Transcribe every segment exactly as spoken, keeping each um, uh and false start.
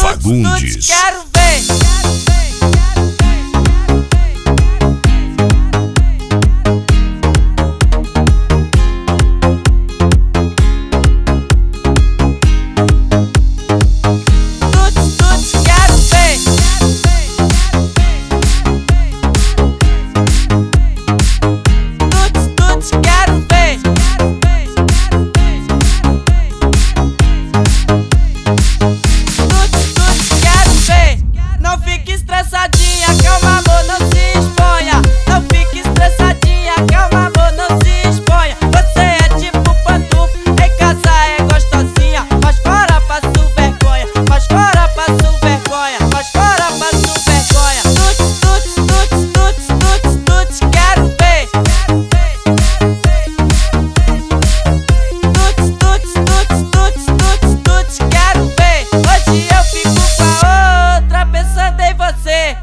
Fagundes. Quero ver. Estressadinha, calma amor, não se exponha. Não fique estressadinha, calma amor, não se exponha. Você é tipo pantufa, em casa é gostosinha, mas fora passo vergonha, mas fora passo vergonha, mas fora passo vergonha. Tuts, tuts, tuts, tuts, tuts, tuts, quero ver. Tuts, tuts, tuts, tuts, tuts, tuts, quero ver. Hoje eu fico com a outra pensando em você.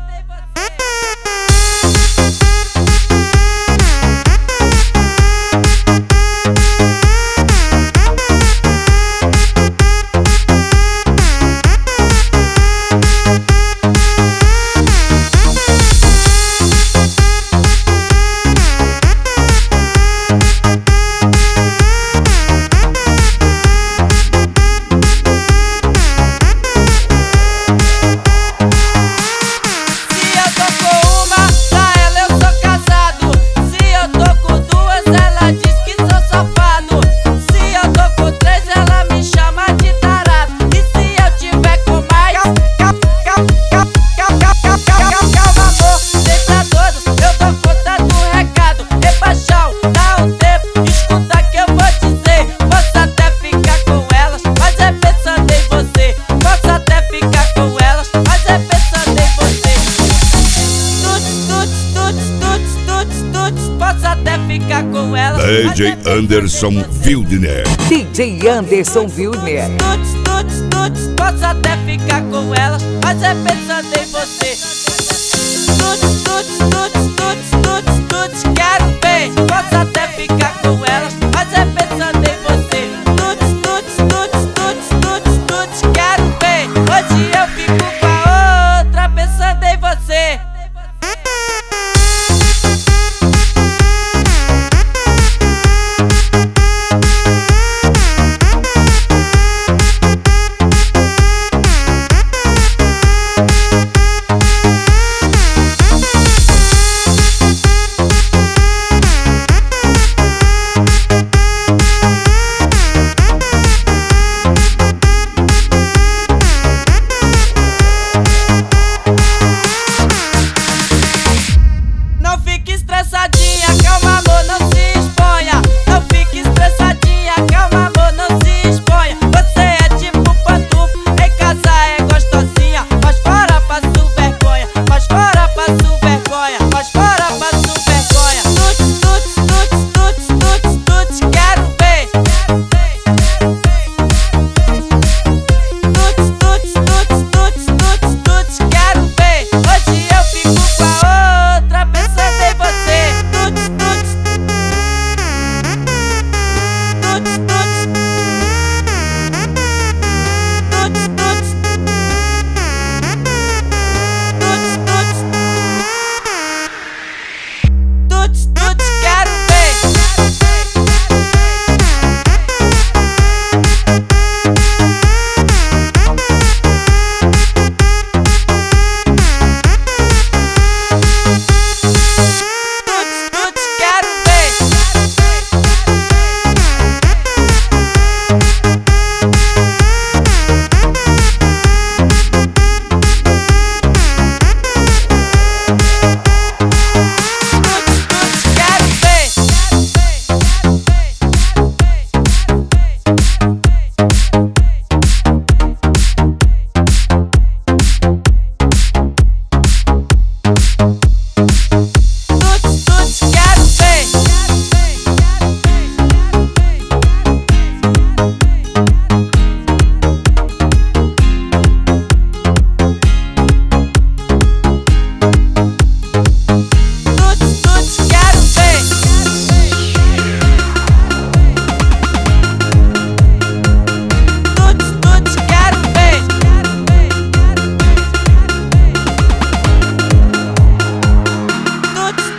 Posso até ficar com ela. D J Anderson Wildner. D J Anderson Wildner. Tuts, tuts, tuts, posso até ficar com ela, mas é pensando em você. Tuts, tuts, tuts.